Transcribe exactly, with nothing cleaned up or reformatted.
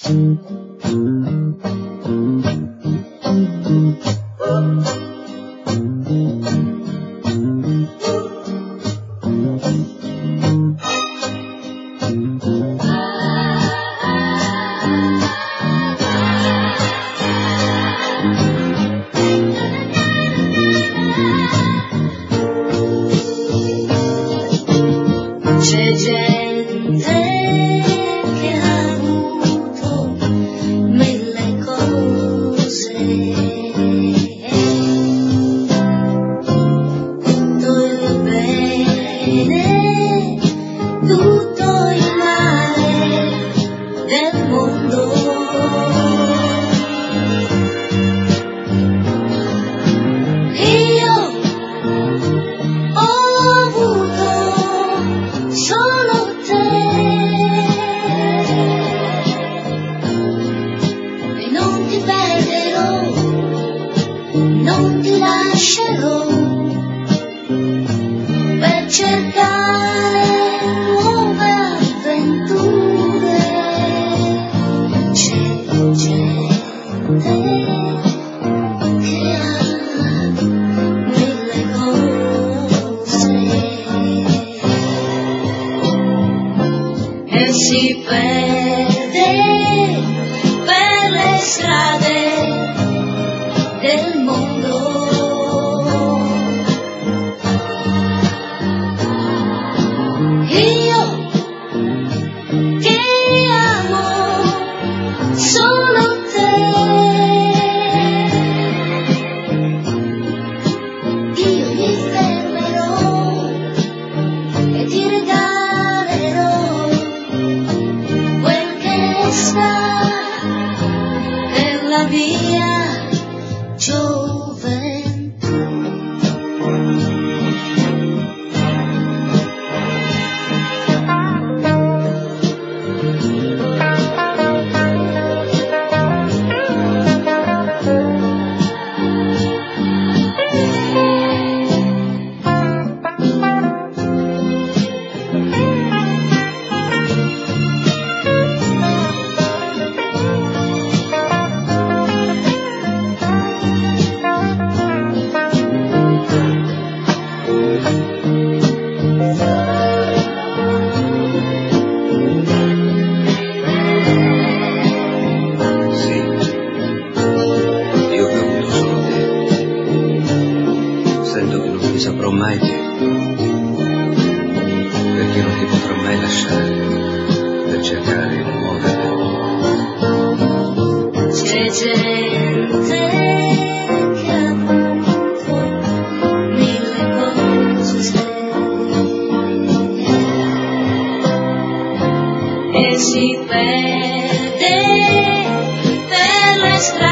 C'è gente che ha avuto mille cose, tutto il bene, tutto il male del mondo. Io ho avuto solo te e non ti perderò, non ti lascerò per cercare nuove avventure. C'è gente che ha mille cose e si perde per le strade del mondo. Io che amo solo te, io mi fermerò e ti regalerò quel che sta nella mia gioventù. Sì, io che ho avuto solo te. Sento che non ti saprò mai dire, perché non ti potrò mai lasciare per cercare nuove avventure. C'è gente che ha avuto mille cose e si perde per le strade